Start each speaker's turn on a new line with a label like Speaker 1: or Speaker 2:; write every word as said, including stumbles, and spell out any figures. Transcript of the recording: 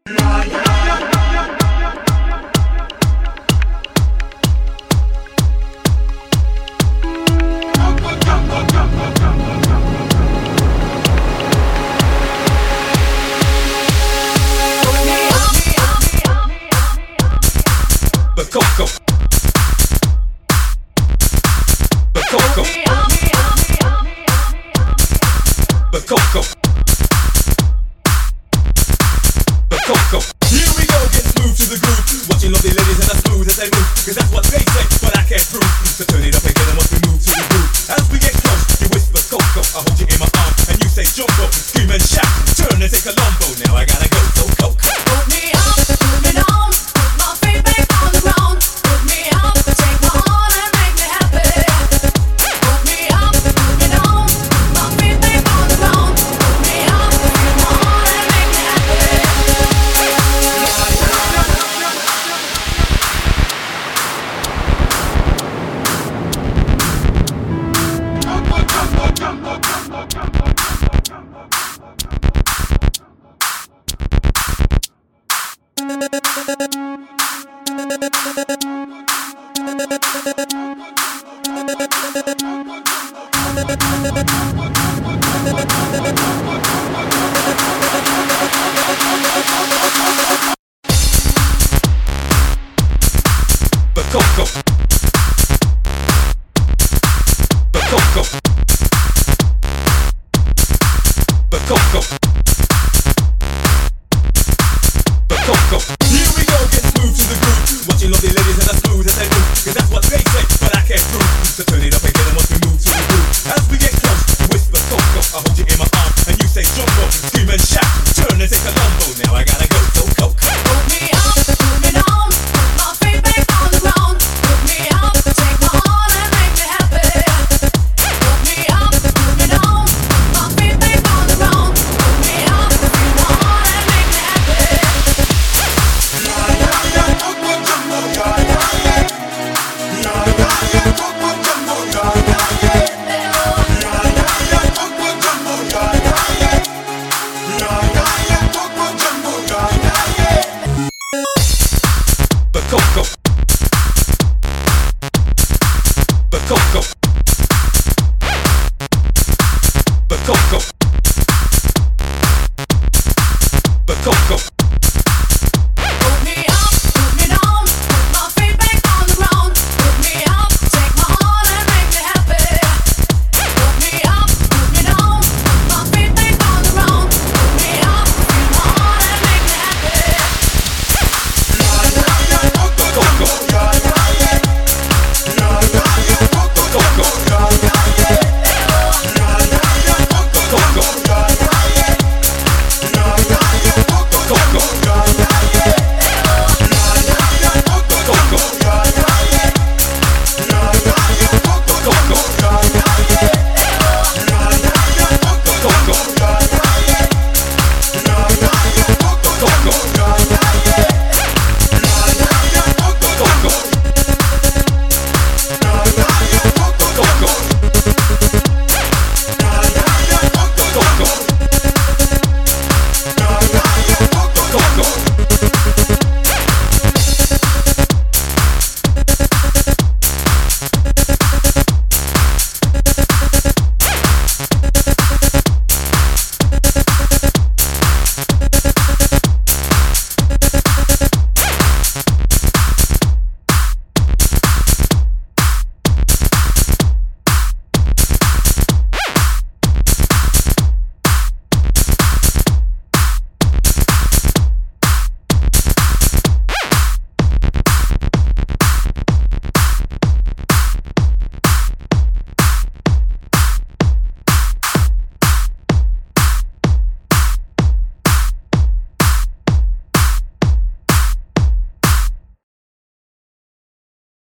Speaker 1: Coco, the Coco, the Coco, the Coco. Here we go, get smooth to the groove. Watching lovely ladies and as smooth as they move, cause that's what they say, but I can't prove. So turn it up again once we move to the groove. As we get close, you whisper Coco, I hold you in my arm, and you say Jumbo, scream and shout, turn and take a Colombo. Now I gotta go, so Coco.
Speaker 2: Put me up, put me down, put my feet back on the ground. Put me up, take my heart and make me happy. Put me up, put me down, put my feet back on the ground. Put me up, take my heart and make me happy.
Speaker 1: The Coco, the Coco, the Coco, the Coco. Here we go, get smooth to the groove. Watching lovely ladies and as smooth as they move, cause that's what they say, but I can't prove. So turn it up again and once we move to the groove. As we get close, you whisper Coco, I hold you in my arm, and you say Jumbo, scream and shout, turn and take a Colombo. Now I gotta go, so Coco.
Speaker 2: Put me up, put me down, put my feet back on the ground. Put me up, take my heart and make me happy. Put me up, put me down, put my feet back on the ground. Put me up, take my heart and make me happy.
Speaker 1: The Coco, the Coco, the Coco, the Coco.